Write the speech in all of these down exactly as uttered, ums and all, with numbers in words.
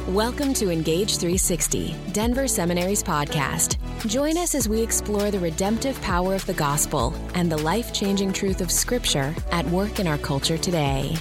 Welcome to Engage three sixty, Denver Seminary's podcast. Join us as we explore the redemptive power of the gospel and the life-changing truth of Scripture at work in our culture today.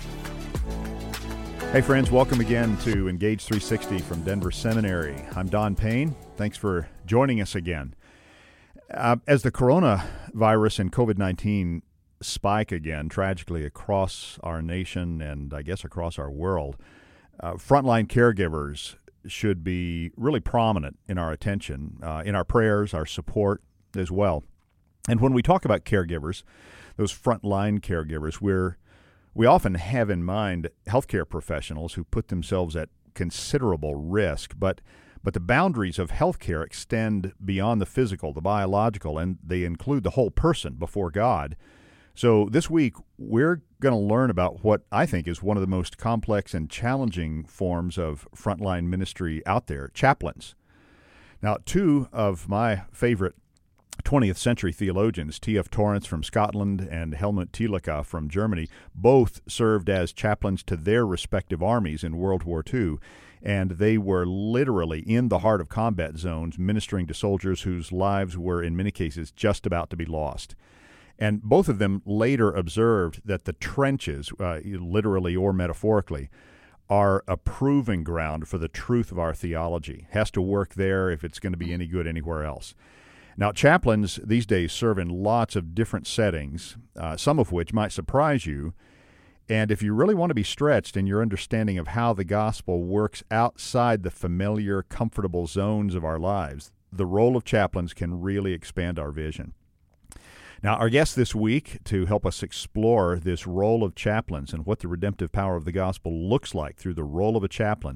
Hey friends, welcome again to Engage three sixty from Denver Seminary. I'm Don Payne. Thanks for joining us again. Uh, as the coronavirus and covid nineteen spike again tragically across our nation and I guess across our world, Uh, frontline caregivers should be really prominent in our attention, uh, in our prayers, our support as well. And when we talk about caregivers, those frontline caregivers, we're, we often have in mind healthcare professionals who put themselves at considerable risk, but but the boundaries of healthcare extend beyond the physical, the biological, and they include the whole person before God. So this week, we're going to learn about what I think is one of the most complex and challenging forms of frontline ministry out there, chaplains. Now, two of my favorite twentieth century theologians, T F Torrance from Scotland and Helmut Thielicke from Germany, both served as chaplains to their respective armies in World War Two, and they were literally in the heart of combat zones ministering to soldiers whose lives were, in many cases, just about to be lost. And both of them later observed that the trenches, uh, literally or metaphorically, are a proving ground for the truth of our theology. Has to work there if it's going to be any good anywhere else. Now, chaplains these days serve in lots of different settings, uh, some of which might surprise you. And if you really want to be stretched in your understanding of how the gospel works outside the familiar, comfortable zones of our lives, the role of chaplains can really expand our vision. Now, our guest this week to help us explore this role of chaplains and what the redemptive power of the gospel looks like through the role of a chaplain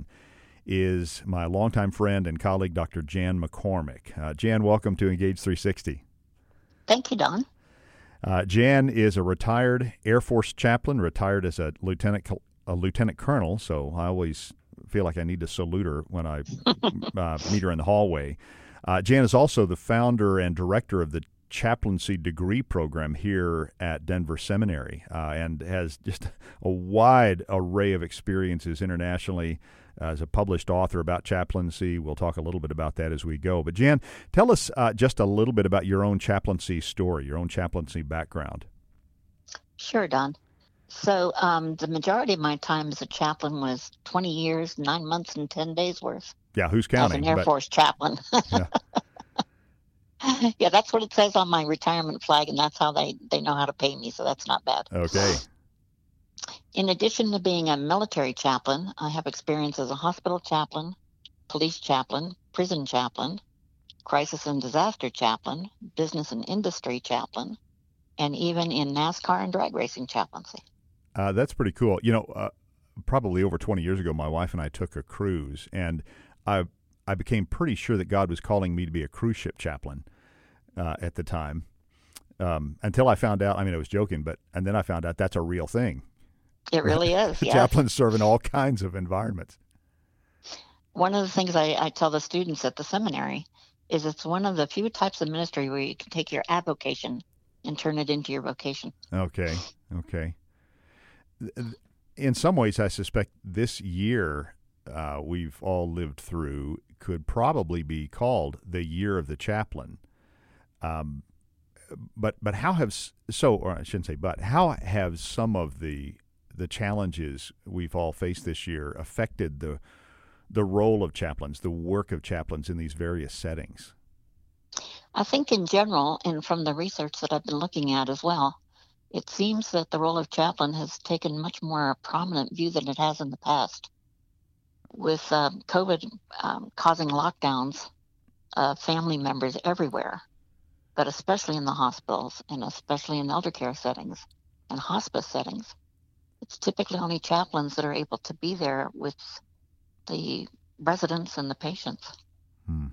is my longtime friend and colleague, Doctor Jan McCormick. Uh, Jan, welcome to Engage three sixty. Thank you, Don. Uh, Jan is a retired Air Force chaplain, retired as a lieutenant a lieutenant colonel, so I always feel like I need to salute her when I uh, meet her in the hallway. Uh, Jan is also the founder and director of the chaplaincy degree program here at Denver Seminary, uh, and has just a wide array of experiences internationally uh, as a published author about chaplaincy. We'll talk a little bit about that as we go. But Jan, tell us uh, just a little bit about your own chaplaincy story, your own chaplaincy background. Sure, Don. So um, the majority of my time as a chaplain was twenty years, nine months, and ten days worth. Yeah, who's counting? As an Air but, Force chaplain. Yeah. Yeah, that's what it says on my retirement flag, and that's how they, they know how to pay me, so that's not bad. Okay. In addition to being a military chaplain, I have experience as a hospital chaplain, police chaplain, prison chaplain, crisis and disaster chaplain, business and industry chaplain, and even in NASCAR and drag racing chaplaincy. Uh, that's pretty cool. You know, uh, probably over twenty years ago, my wife and I took a cruise, and I I became pretty sure that God was calling me to be a cruise ship chaplain uh, at the time, um, until I found out, I mean, I was joking, but, and then I found out that's a real thing. It really is, yes. Chaplains serve in all kinds of environments. One of the things I, I tell the students at the seminary is it's one of the few types of ministry where you can take your avocation and turn it into your vocation. Okay, okay. In some ways, I suspect this year uh, we've all lived through could probably be called the year of the chaplain. Um, but but how have so or I shouldn't say but how have some of the the challenges we've all faced this year affected the the role of chaplains, the work of chaplains in these various settings? I think in general, and from the research that I've been looking at as well, it seems that the role of chaplain has taken much more a prominent view than it has in the past. With uh, COVID um, causing lockdowns, uh, family members everywhere, but especially in the hospitals and especially in elder care settings and hospice settings, it's typically only chaplains that are able to be there with the residents and the patients. Hmm.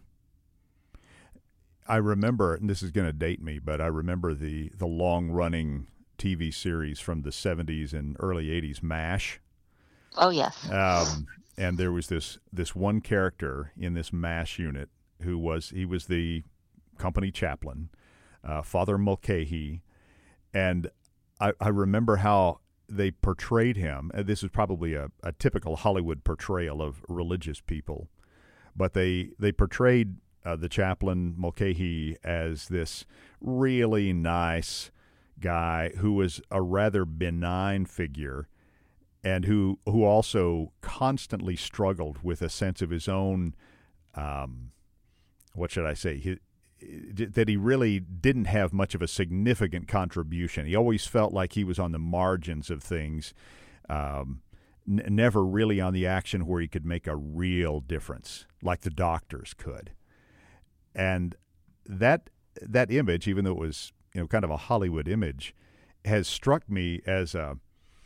I remember, and this is going to date me, but I remember the, the long-running T V series from the seventies and early eighties, MASH. Oh, yes. Um, and there was this this one character in this MASH unit who was, he was the company chaplain, uh, Father Mulcahy. And I, I remember how they portrayed him. And this is probably a, a typical Hollywood portrayal of religious people, but they they portrayed uh, the chaplain Mulcahy as this really nice guy who was a rather benign figure, and who who also constantly struggled with a sense of his own, um, what should I say, he, that he really didn't have much of a significant contribution. He always felt like he was on the margins of things, um, n- never really on the action where he could make a real difference, like the doctors could. And that that image, even though it was, you know, kind of a Hollywood image, has struck me as a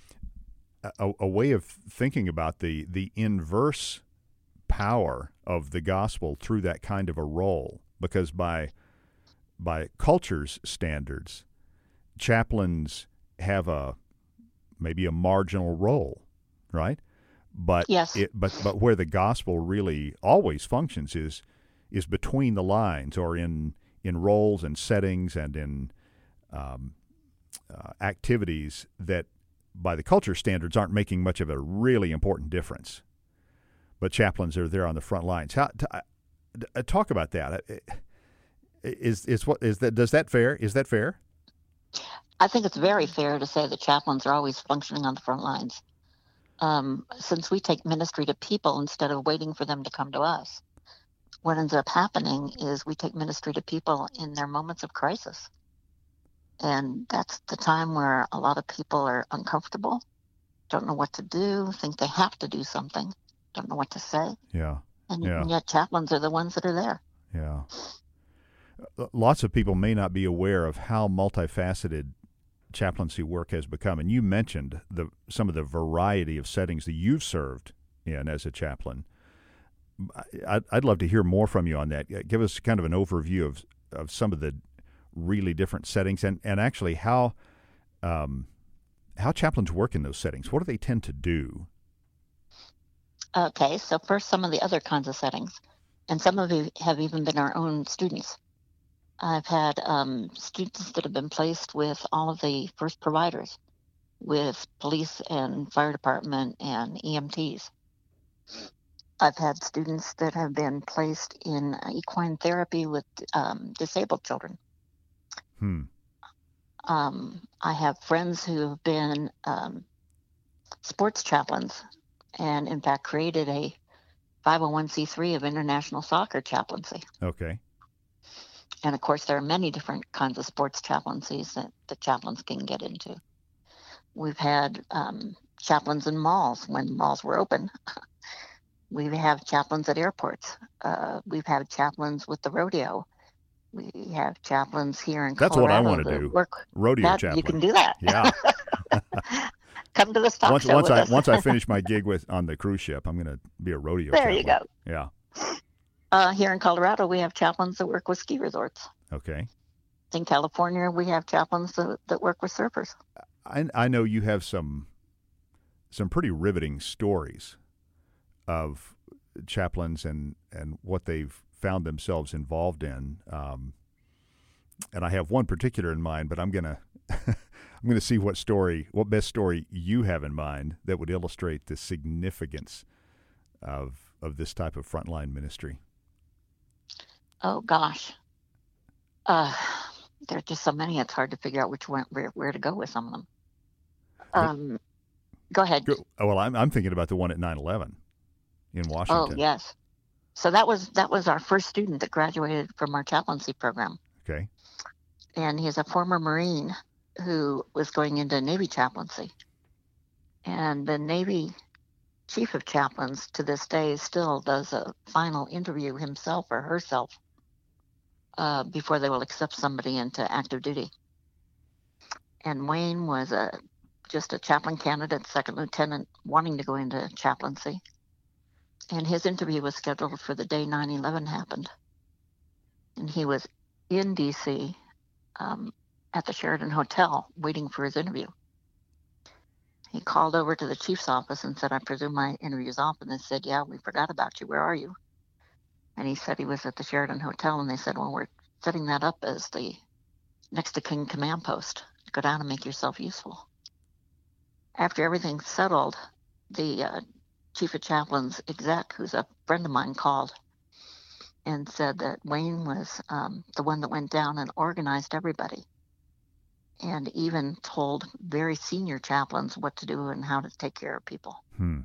a, a way of thinking about the the inverse power of the gospel through that kind of a role. Because by by culture's standards, chaplains have a maybe a marginal role, right? But yes. it, but but where the gospel really always functions is is between the lines, or in in roles and settings and in um, uh, activities that, by the culture standards, aren't making much of a really important difference. But chaplains are there on the front lines. How, t- uh, talk about that. Is is what is that? Does that fair? Is that fair? I think it's very fair to say that chaplains are always functioning on the front lines. Um, since we take ministry to people instead of waiting for them to come to us, what ends up happening is we take ministry to people in their moments of crisis. And that's the time where a lot of people are uncomfortable, don't know what to do, think they have to do something, don't know what to say. Yeah. And, yeah. and yet chaplains are the ones that are there. Yeah. Lots of people may not be aware of how multifaceted chaplaincy work has become. And you mentioned the some of the variety of settings that you've served in as a chaplain. I'd, I'd love to hear more from you on that. Give us kind of an overview of of some of the really different settings, and, and actually how um, how chaplains work in those settings. What do they tend to do? Okay, so first, some of the other kinds of settings, and some of you have even been our own students. I've had um, students that have been placed with all of the first providers, with police and fire department and E M Ts. I've had students that have been placed in equine therapy with um, disabled children. Hmm. Um, I have friends who have been um, sports chaplains, and in fact created a five oh one c three of international soccer chaplaincy. Okay. And of course, there are many different kinds of sports chaplaincies that the chaplains can get into. We've had um, chaplains in malls when malls were open. We have chaplains at airports. Uh, we've had chaplains with the rodeo. We have chaplains here in That's Colorado. That's what I want to do. Work. Rodeo that, chaplain. You can do that. Yeah. Come to this talk once, show once with I us. once I finish my gig with on the cruise ship, I'm going to be a rodeo there chaplain. you go. Yeah. Uh, here in Colorado, we have chaplains that work with ski resorts. Okay. In California, we have chaplains that, that work with surfers. I, I know you have some some pretty riveting stories of chaplains and, and what they've found themselves involved in. Um, and I have one particular in mind, but I'm gonna I'm gonna see what story, what best story you have in mind that would illustrate the significance of of this type of frontline ministry. Oh gosh, uh, there are just so many. It's hard to figure out which one, where, where to go with some of them. Um, go ahead. Go, oh, well, I'm I'm thinking about the one at nine eleven in Washington. Oh yes, so that was that was our first student that graduated from our chaplaincy program. Okay. And he's a former Marine who was going into Navy chaplaincy, and the Navy chief of chaplains to this day still does a final interview himself or herself uh, before they will accept somebody into active duty. And Wayne was a just a chaplain candidate, second lieutenant, wanting to go into chaplaincy. And his interview was scheduled for the day nine eleven happened. And he was in D C um, at the Sheraton Hotel waiting for his interview. He called over to the chief's office and said, I presume my interview's off. And they said, yeah, we forgot about you. Where are you? And he said he was at the Sheraton Hotel. And they said, well, we're setting that up as the next to King command post. Go down and make yourself useful. After everything's settled, the uh, chief of chaplains exec, who's a friend of mine, called and said that Wayne was um, the one that went down and organized everybody, and even told very senior chaplains what to do and how to take care of people. Hmm.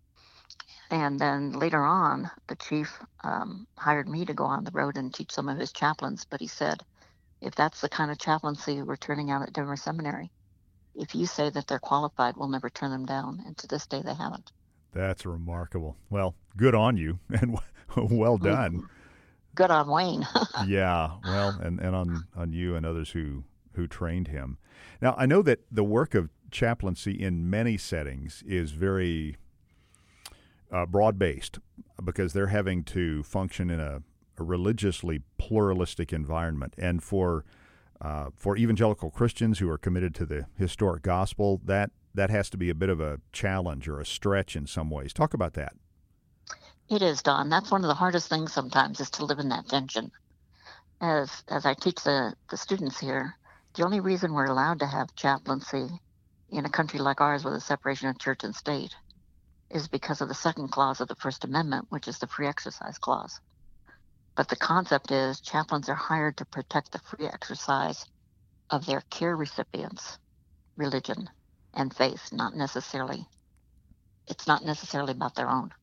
And then later on, the chief um, hired me to go on the road and teach some of his chaplains. But he said, if that's the kind of chaplaincy we're turning out at Denver Seminary, if you say that they're qualified, we'll never turn them down. And to this day, they haven't. That's remarkable. Well, good on you, and well done. Good on Wayne. Yeah, well, and, and on, on you and others who, who trained him. Now, I know that the work of chaplaincy in many settings is very uh, broad-based because they're having to function in a, a religiously pluralistic environment. And for uh, for evangelical Christians who are committed to the historic gospel, that, that has to be a bit of a challenge or a stretch in some ways. Talk about that. It is, Don. That's one of the hardest things sometimes, is to live in that tension. As as I teach the, the students here, the only reason we're allowed to have chaplaincy in a country like ours with a separation of church and state is because of the second clause of the First Amendment, which is the free exercise clause. But the concept is chaplains are hired to protect the free exercise of their care recipients' religion and faith, not necessarily, it's not necessarily about their own.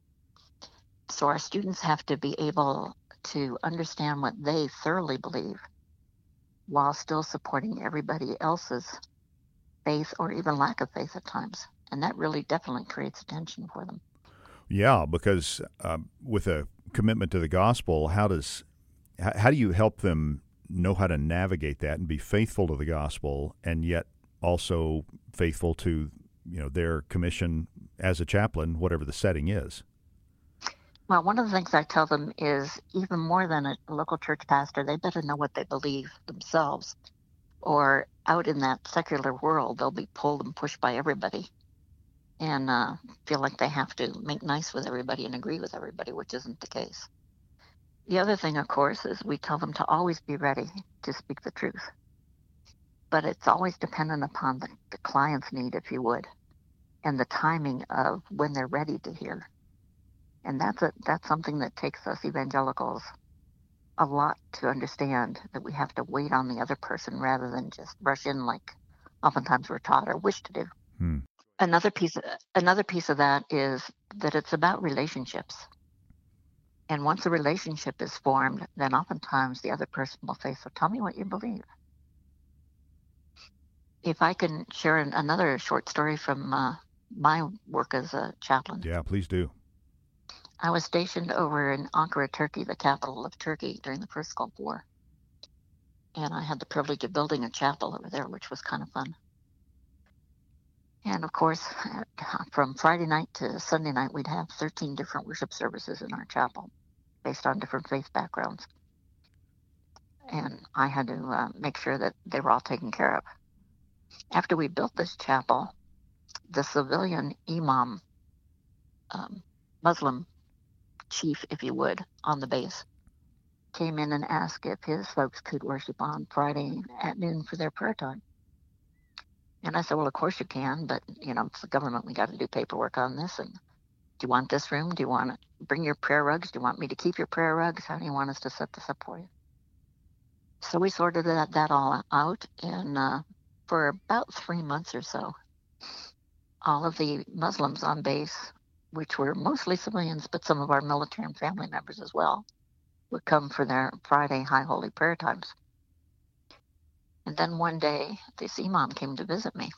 So our students have to be able to understand what they thoroughly believe while still supporting everybody else's faith or even lack of faith at times. And that really definitely creates a tension for them. Yeah, because uh, with a commitment to the gospel, how does how, how do you help them know how to navigate that and be faithful to the gospel and yet also faithful to, you know, their commission as a chaplain, whatever the setting is? Well, one of the things I tell them is even more than a local church pastor, they better know what they believe themselves, or out in that secular world, they'll be pulled and pushed by everybody and uh, feel like they have to make nice with everybody and agree with everybody, which isn't the case. The other thing, of course, is we tell them to always be ready to speak the truth. But it's always dependent upon the, the client's need, if you would, and the timing of when they're ready to hear. And that's a, that's something that takes us evangelicals a lot to understand, that we have to wait on the other person rather than just rush in like oftentimes we're taught or wish to do. Hmm. Another piece, another piece of that is that it's about relationships. And once a relationship is formed, then oftentimes the other person will say, so tell me what you believe. If I can share an, another short story from uh, my work as a chaplain. Yeah, please do. I was stationed over in Ankara, Turkey, the capital of Turkey, during the First Gulf War. And I had the privilege of building a chapel over there, which was kind of fun. And of course, from Friday night to Sunday night, we'd have thirteen different worship services in our chapel based on different faith backgrounds. And I had to uh, make sure that they were all taken care of. After we built this chapel, the civilian imam, um, Muslim chief, if you would, on the base, came in and asked if his folks could worship on Friday at noon for their prayer time. And I said, well, of course you can, but, you know, it's the government. We got to do paperwork on this. And do you want this room? Do you want to bring your prayer rugs? Do you want me to keep your prayer rugs? How do you want us to set this up for you? So we sorted that, that all out. And uh, for about three months or so, all of the Muslims on base, which were mostly civilians, but some of our military and family members as well, would come for their Friday high holy prayer times. And then one day, this imam came to visit me.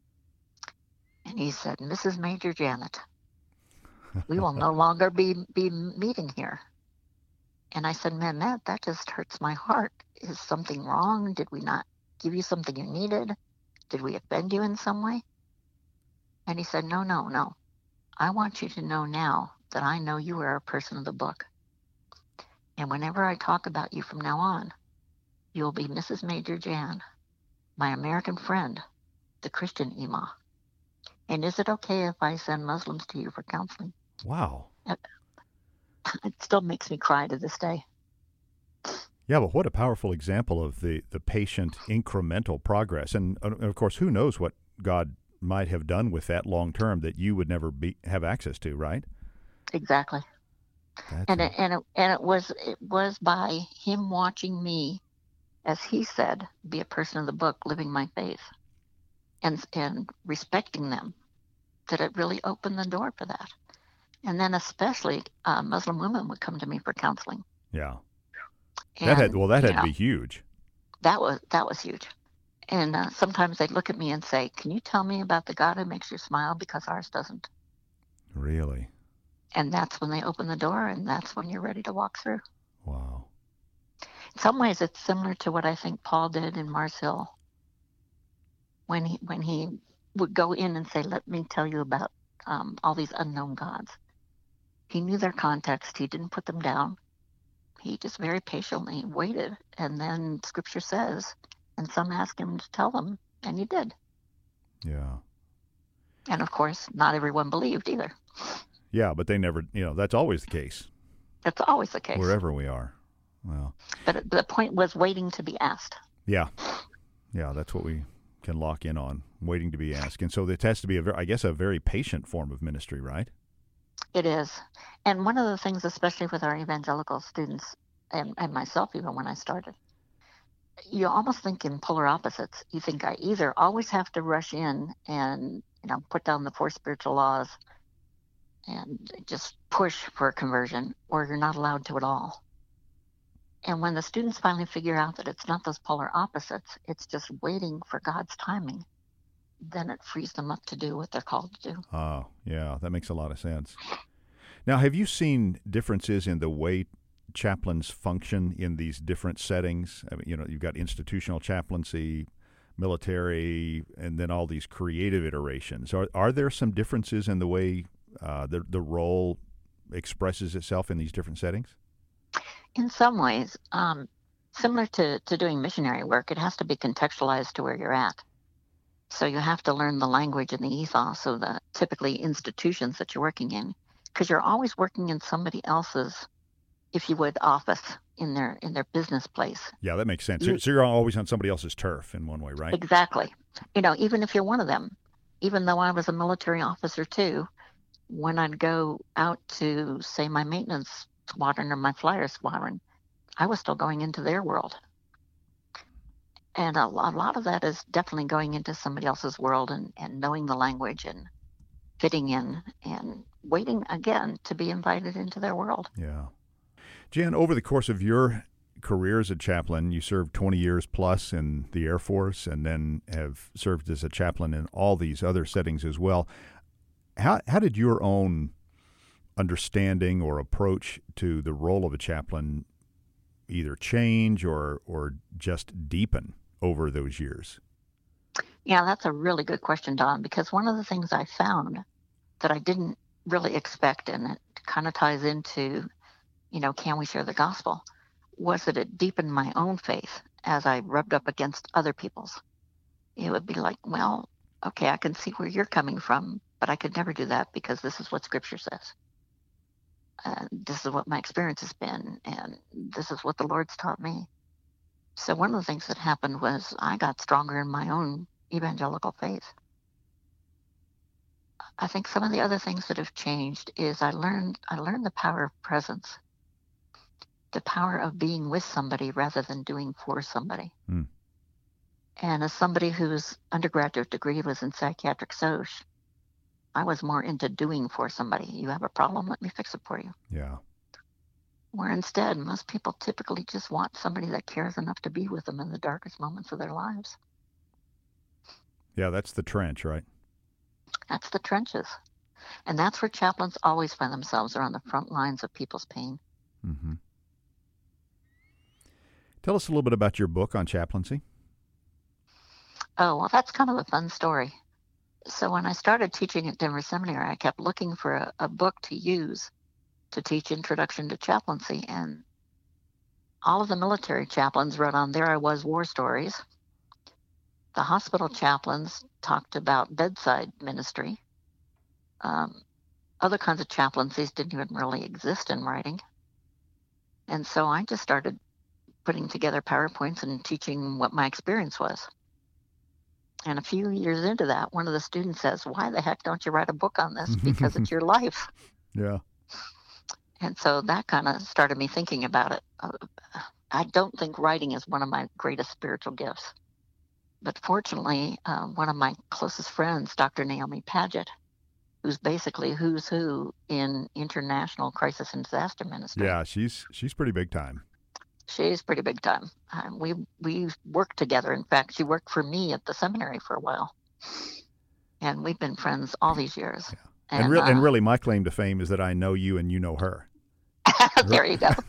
And he said, Missus Major Janet, we will no longer be, be meeting here. And I said, man, that, that just hurts my heart. Is something wrong? Did we not give you something you needed? Did we offend you in some way? And he said, no, no, no. I want you to know now that I know you are a person of the book. And whenever I talk about you from now on, you'll be Missus Major Jan, my American friend, the Christian imam. And is it okay if I send Muslims to you for counseling? Wow. It still makes me cry to this day. Yeah, but what a powerful example of the, the patient incremental progress. And, uh, of course, who knows what God might have done with that long term that you would never be have access to, right? Exactly. That's And a- it, and it, and it was it was by him watching me, as he said, be a person of the book, living my faith, and and respecting them, that it really opened the door for that. And then especially uh, Muslim women would come to me for counseling. yeah. And, That had well, that you had to know, be huge. that was that was huge. And uh, sometimes they'd look at me and say, "Can you tell me about the God who makes you smile, because ours doesn't?" Really? And that's when they open the door, and that's when you're ready to walk through. Wow. In some ways, it's similar to what I think Paul did in Mars Hill, when he when he would go in and say, "Let me tell you about um, all these unknown gods." He knew their context. He didn't put them down. He just very patiently waited, and then Scripture says, and some asked him to tell them, and he did. Yeah. And of course, not everyone believed either. Yeah, but they never, you know, that's always the case That's always the case. wherever we are. Well, But the point was waiting to be asked. yeah. Yeah, that's what we can lock in on, waiting to be asked. And so it has to be, a very, I guess, a very patient form of ministry, right? It is. And one of the things, especially with our evangelical students, and, and myself even when I started, you almost think in polar opposites. You think I either always have to rush in and, you know, put down the four spiritual laws and just push for a conversion, or you're not allowed to at all. And when the students finally figure out that it's not those polar opposites, it's just waiting for God's timing, then it frees them up to do what they're called to do. Oh, yeah, that makes a lot of sense. Now, have you seen differences in the way chaplains function in these different settings? I mean, you know, you've got institutional chaplaincy, military, and then all these creative iterations. Are are there some differences in the way uh, the the role expresses itself in these different settings? In some ways, um, similar to, to doing missionary work, it has to be contextualized to where you're at. So you have to learn the language and the ethos of the typically institutions that you're working in, because you're always working in somebody else's, if you would, office in their in their business place. Yeah, that makes sense. You- So, so you're always on somebody else's turf in one way, right? Exactly. You know, even if you're one of them, even though I was a military officer too, when I'd go out to, say, my maintenance squadron or my flyer squadron, I was still going into their world. And a, lo- a lot of that is definitely going into somebody else's world and, and knowing the language and fitting in and waiting again to be invited into their world. Yeah. Jan, over the course of your career as a chaplain, you served twenty years plus in the Air Force and then have served as a chaplain in all these other settings as well. How how did your own understanding or approach to the role of a chaplain either change or or just deepen over those years? Yeah, that's a really good question, Don, because one of the things I found that I didn't really expect, and it kind of ties into, you know, can we share the gospel, was that it deepened my own faith as I rubbed up against other people's. It would be like, well, okay, I can see where you're coming from, but I could never do that because this is what Scripture says. And this is what my experience has been, and this is what the Lord's taught me. So one of the things that happened was I got stronger in my own evangelical faith. I think some of the other things that have changed is I learned I learned the power of presence, the power of being with somebody rather than doing for somebody. Hmm. And as somebody whose undergraduate degree was in psychiatric soc, I was more into doing for somebody. You have a problem, let me fix it for you. Yeah. Where instead, most people typically just want somebody that cares enough to be with them in the darkest moments of their lives. Yeah, that's the trench, right? That's the trenches. And that's where chaplains always find themselves, are on the front lines of people's pain. Mm-hmm. Tell us a little bit about your book on chaplaincy. Oh, well, that's kind of a fun story. So when I started teaching at Denver Seminary, I kept looking for a, a book to use to teach Introduction to Chaplaincy. And all of the military chaplains wrote on There I Was War Stories. The hospital chaplains talked about bedside ministry. Um, other kinds of chaplaincies didn't even really exist in writing. And so I just started putting together PowerPoints and teaching what my experience was. And a few years into that, one of the students says, "Why the heck don't you write a book on this? Because it's your life." Yeah. And so that kind of started me thinking about it. Uh, I don't think writing is one of my greatest spiritual gifts. But fortunately, uh, one of my closest friends, Doctor Naomi Paget, who's basically who's who in international crisis and disaster ministry. Yeah, she's she's pretty big time. She's pretty big time. Uh, we we worked together. In fact, she worked for me at the seminary for a while, and we've been friends all these years. Yeah. And, And, re- uh, and really, my claim to fame is that I know you and you know her. there you go.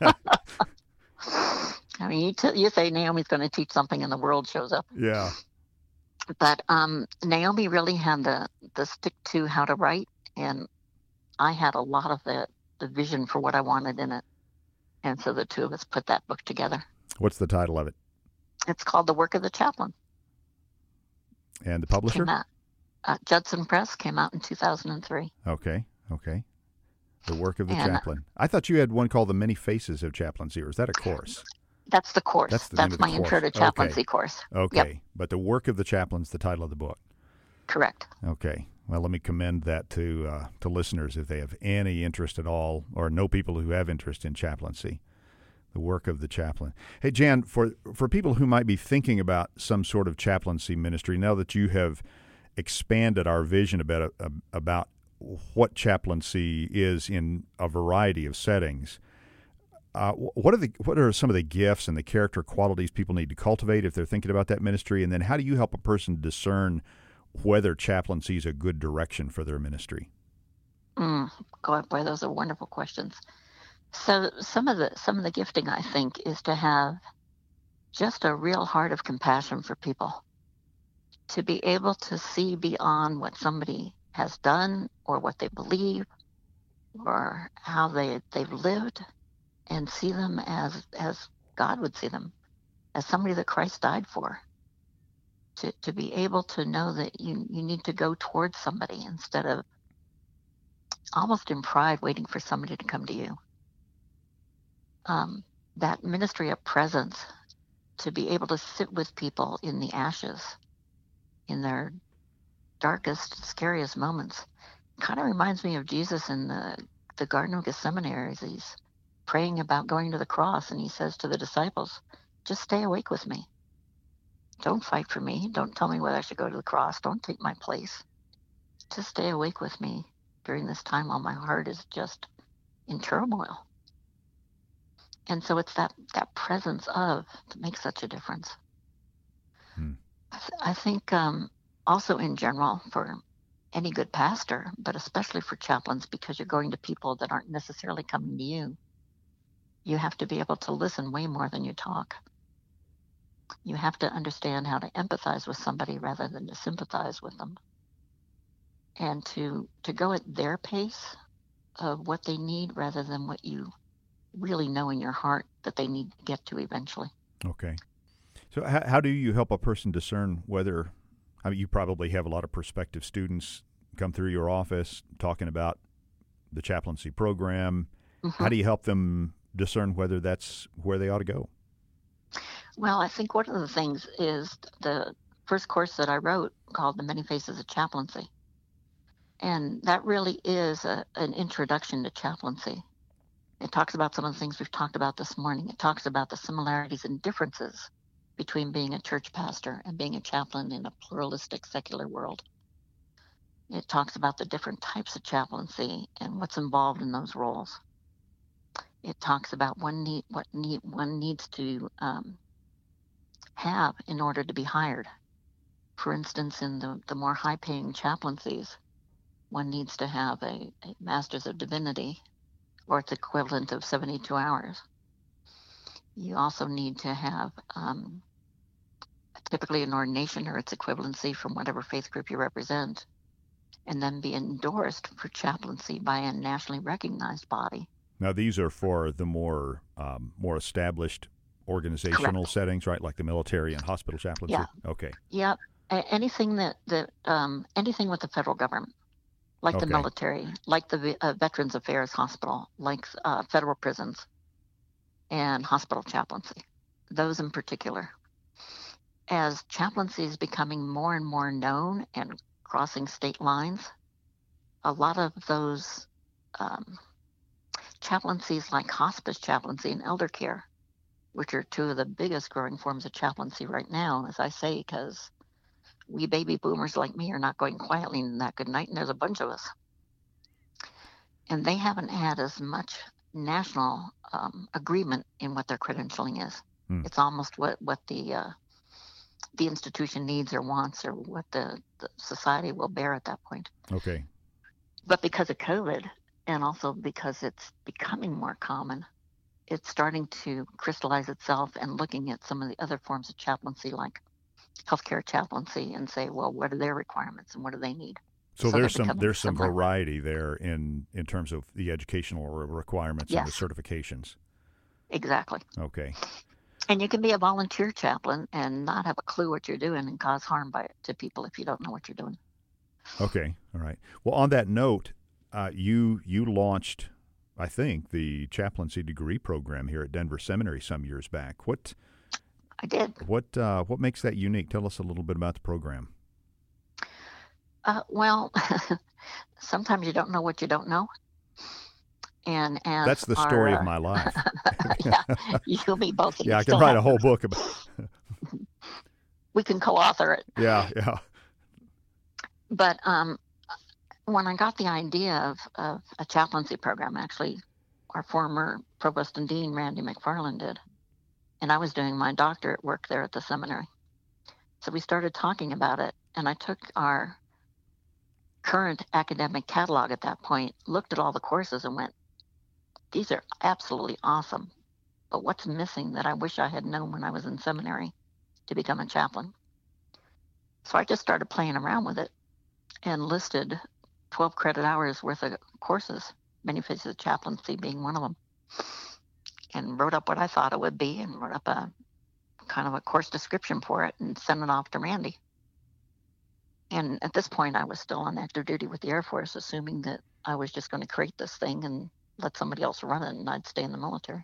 I mean, you, t- you say Naomi's going to teach something and the world shows up. Yeah. But um, Naomi really had the, the stick to how to write, and I had a lot of the, the vision for what I wanted in it. And so the two of us put that book together. What's the title of it? It's called The Work of the Chaplain. And the publisher? Came out, uh, Judson Press came out in two thousand three. Okay, okay. The Work of the And, uh, Chaplain. I thought you had one called The Many Faces of Chaplaincy, or is that a course? That's the course. That's the That's name of my the intro course. to chaplaincy Okay. course. Okay, Yep, but The Work of the Chaplain's the title of the book. correct. Okay. Well, let me commend that to uh, to listeners if they have any interest at all or know people who have interest in chaplaincy. The Work of the Chaplain. Hey, Jan, for for people who might be thinking about some sort of chaplaincy ministry, now that you have expanded our vision about uh, about what chaplaincy is in a variety of settings, uh, what are the what are some of the gifts and the character qualities people need to cultivate if they're thinking about that ministry? And then how do you help a person discern whether chaplaincy is a good direction for their ministry? Mm, God, boy, those are wonderful questions. So some of the some of the gifting, I think, is to have just a real heart of compassion for people, to be able to see beyond what somebody has done or what they believe or how they they've lived, and see them as as God would see them, as somebody that Christ died for. To to be able to know that you you need to go towards somebody instead of almost in pride waiting for somebody to come to you. Um, that ministry of presence, to be able to sit with people in the ashes, in their darkest, scariest moments, kind of reminds me of Jesus in the, the Garden of Gethsemane as he's praying about going to the cross, and he says to the disciples, just stay awake with me. Don't fight for me. Don't tell me whether I should go to the cross. Don't take my place. Just stay awake with me during this time while my heart is just in turmoil. And so it's that, that presence of that makes such a difference. Hmm. I, th- I think um, also in general for any good pastor, but especially for chaplains, because you're going to people that aren't necessarily coming to you, you have to be able to listen way more than you talk. You have to understand how to empathize with somebody rather than to sympathize with them, and to to go at their pace of what they need rather than what you really know in your heart that they need to get to eventually. Okay. So how, how do you help a person discern whether, I mean, you probably have a lot of prospective students come through your office talking about the chaplaincy program. Mm-hmm. How do you help them discern whether that's where they ought to go? Well, I think one of the things is the first course that I wrote called The Many Faces of Chaplaincy. And that really is a, an introduction to chaplaincy. It talks about some of the things we've talked about this morning. It talks about the similarities and differences between being a church pastor and being a chaplain in a pluralistic secular world. It talks about the different types of chaplaincy and what's involved in those roles. It talks about one need, what need, one needs to um, have in order to be hired. For instance, in the, the more high-paying chaplaincies, one needs to have a, a Master's of Divinity, or its equivalent of seventy-two hours. You also need to have um, typically an ordination or its equivalency from whatever faith group you represent, and then be endorsed for chaplaincy by a nationally recognized body. Now, these are for the more um, more established organizational Correct. settings, right? Like the military and hospital chaplaincy? Yeah. Okay. Yep. A- anything that, that um, anything with the federal government, like Okay. the military, like the uh, Veterans Affairs Hospital, like uh, federal prisons, and hospital chaplaincy, those in particular. as chaplaincy is becoming more and more known and crossing state lines, a lot of those um, chaplaincies like hospice chaplaincy and elder care, which are two of the biggest growing forms of chaplaincy right now, as I say, because we baby boomers like me are not going quietly in that good night, and there's a bunch of us. And they haven't had as much national um, agreement in what their credentialing is. Hmm. It's almost what, what the uh, the institution needs or wants, or what the, the society will bear at that point. Okay. But because of COVID, and also because it's becoming more common, it's starting to crystallize itself, and looking at some of the other forms of chaplaincy, like healthcare chaplaincy, and say, well, what are their requirements and what do they need? So, so there's some there's some similar. variety there in, in terms of the educational requirements yes. and the certifications. Exactly. Okay. And you can be a volunteer chaplain and not have a clue what you're doing and cause harm by it to people if you don't know what you're doing. Okay. All right. Well, on that note, uh, you you launched, I think, the chaplaincy degree program here at Denver Seminary some years back. What? I did. What uh, what makes that unique? Tell us a little bit about the program. Uh, well, sometimes you don't know what you don't know. And as That's the story our, of my life. Yeah, you'll be both. Yeah, I can write a whole book about it. We can co-author it. Yeah, yeah. But um, when I got the idea of, of a chaplaincy program, actually, our former provost and dean, Randy McFarland, did. And I was doing my doctorate work there at the seminary. So we started talking about it, and I took our current academic catalog at that point, looked at all the courses and went, these are absolutely awesome, but what's missing that I wish I had known when I was in seminary to become a chaplain? So I just started playing around with it and listed twelve credit hours worth of courses, many phases of chaplaincy being one of them, and wrote up what I thought it would be, and wrote up a kind of a course description for it and sent it off to Randy. And at this point, I was still on active duty with the Air Force, assuming that I was just going to create this thing and let somebody else run it, and I'd stay in the military.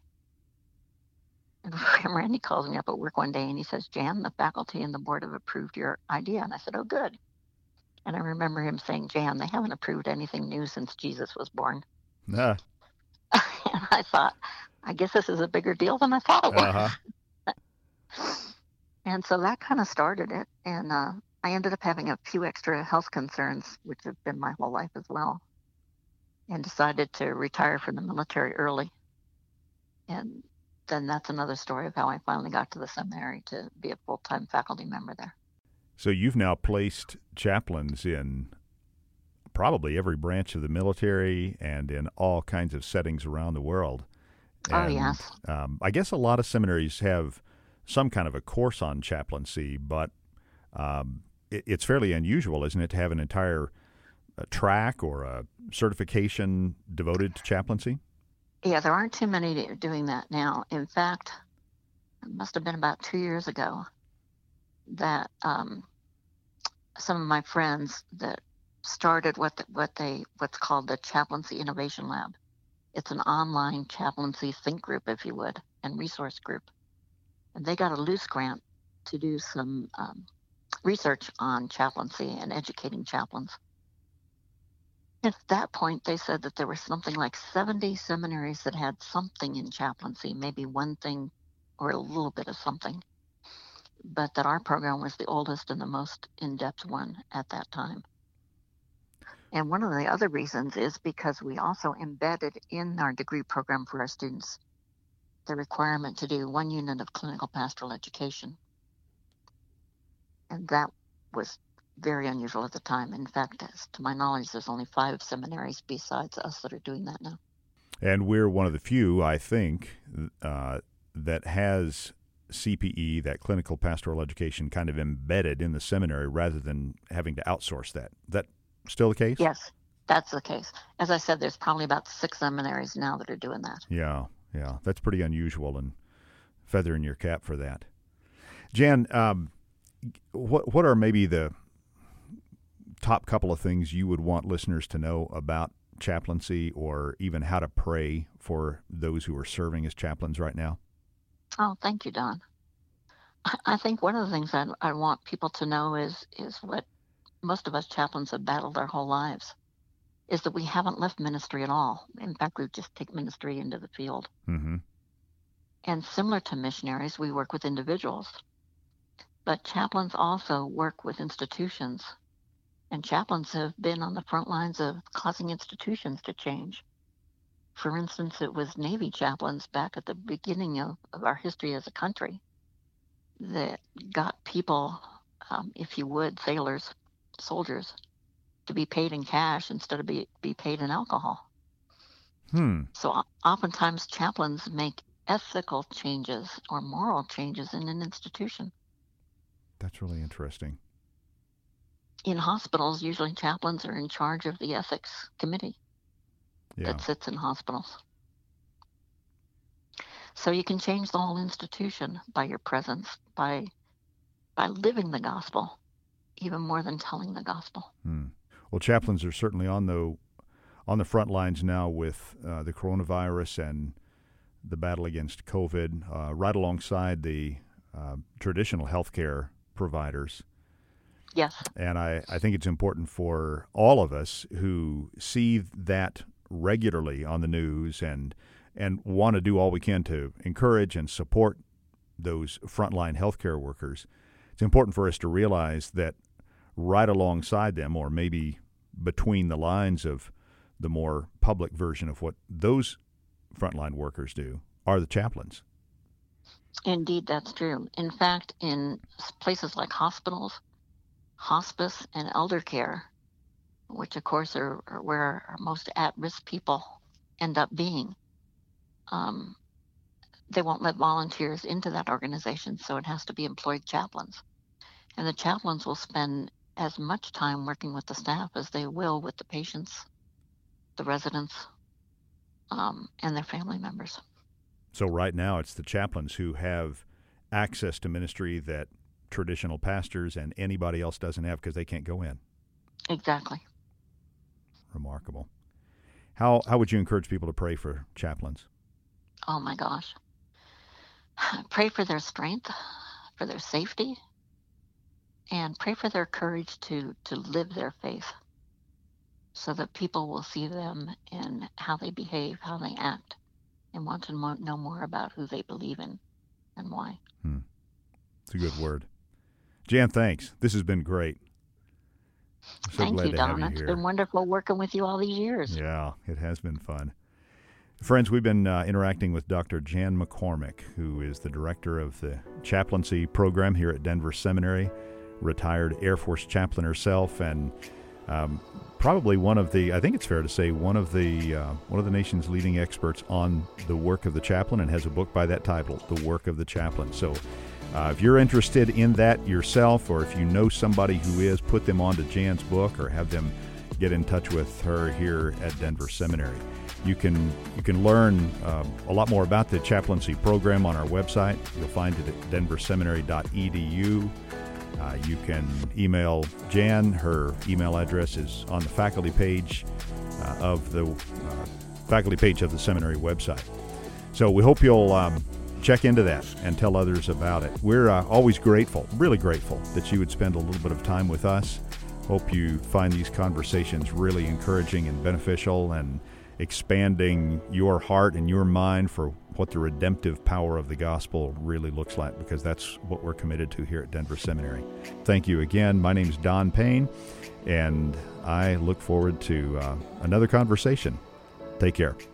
And Randy calls me up at work one day, and he says, Jan, the faculty and the board have approved your idea. And I said, oh, good. And I remember him saying, Jan, they haven't approved anything new since Jesus was born. Nah. And I thought, I guess this is a bigger deal than I thought it was. Uh-huh. And so that kind of started it. And uh, I ended up having a few extra health concerns, which have been my whole life as well, and decided to retire from the military early. And then that's another story of how I finally got to the seminary to be a full-time faculty member there. So you've now placed chaplains in probably every branch of the military and in all kinds of settings around the world. And, oh, yes. Um, I guess a lot of seminaries have some kind of a course on chaplaincy, but um, it, it's fairly unusual, isn't it, to have an entire a track or a certification devoted to chaplaincy? Yeah, there aren't too many doing that now. In fact, it must have been about two years ago that um, some of my friends that started what the, what they what's called the Chaplaincy Innovation Lab. It's an online chaplaincy think group, if you would, and resource group. And they got a loose grant to do some um, research on chaplaincy and educating chaplains. At that point, they said that there were something like seventy seminaries that had something in chaplaincy, maybe one thing or a little bit of something, but that our program was the oldest and the most in-depth one at that time. And one of the other reasons is because we also embedded in our degree program for our students the requirement to do one unit of clinical pastoral education. And that was very unusual at the time. In fact, as to my knowledge, there's only five seminaries besides us that are doing that now. And we're one of the few, I think, uh, that has C P E, that clinical pastoral education, kind of embedded in the seminary rather than having to outsource that. Is that still the case? Yes, that's the case. As I said, there's probably about six seminaries now that are doing that. Yeah, yeah. That's pretty unusual, and feather in your cap for that. Jan, um, what what are maybe the top couple of things you would want listeners to know about chaplaincy, or even how to pray for those who are serving as chaplains right now? Oh, thank you, Don. I I think one of the things I, I want people to know is is what most of us chaplains have battled our whole lives, is that we haven't left ministry at all. In fact, we've just taken ministry into the field. Mm-hmm. And similar to missionaries, we work with individuals. But chaplains also work with institutions. And chaplains have been on the front lines of causing institutions to change. For instance, it was Navy chaplains back at the beginning of, of our history as a country that got people, um, if you would, sailors, soldiers, to be paid in cash instead of be, be paid in alcohol. Hmm. So o- oftentimes chaplains make ethical changes or moral changes in an institution. That's really interesting. In hospitals, usually chaplains are in charge of the ethics committee Yeah. that sits in hospitals. So you can change the whole institution by your presence, by by living the gospel, even more than telling the gospel. Hmm. Well, chaplains are certainly on the on the front lines now with uh, the coronavirus and the battle against COVID, uh, right alongside the uh, traditional healthcare providers. Yes. And I, I think it's important for all of us who see that regularly on the news and and want to do all we can to encourage and support those frontline healthcare workers. It's important for us to realize that right alongside them, or maybe between the lines of the more public version of what those frontline workers do, are the chaplains. Indeed, that's true. In fact, in places like hospitals, hospice, and elder care, which of course are, are where our most at-risk people end up being, um, they won't let volunteers into that organization, so it has to be employed chaplains. And the chaplains will spend as much time working with the staff as they will with the patients, the residents, um, and their family members. So right now it's the chaplains who have access to ministry that traditional pastors and anybody else doesn't have because they can't go in. Exactly. Remarkable. How how would you encourage people to pray for chaplains? Oh my gosh. Pray for their strength, for their safety, and pray for their courage to, to live their faith so that people will see them in how they behave, how they act, and want to mo- know more about who they believe in and why. Hmm. It's a good word. Jan, thanks. This has been great. I'm so Thank glad you, to have Don. you It's here. been wonderful working with you all these years. Yeah, it has been fun. Friends, we've been uh, interacting with Doctor Jan McCormick, who is the director of the chaplaincy program here at Denver Seminary, retired Air Force chaplain herself, and um, probably one of the, I think it's fair to say, one of the uh, one of the nation's leading experts on the work of the chaplain, and has a book by that title, The Work of the Chaplain. So uh, if you're interested in that yourself, or if you know somebody who is, put them onto Jan's book or have them get in touch with her here at Denver Seminary. You can you can learn uh, a lot more about the chaplaincy program on our website. You'll find it at denver seminary dot e d u. Uh, you can email Jan. Her email address is on the faculty page uh, of the uh, faculty page of the seminary website. So we hope you'll um, check into that and tell others about it. We're uh, always grateful, really grateful, that you would spend a little bit of time with us. Hope you find these conversations really encouraging and beneficial, and expanding your heart and your mind for what the redemptive power of the gospel really looks like, because that's what we're committed to here at Denver Seminary. Thank you again. My name is Don Payne, and I look forward to uh, another conversation. Take care.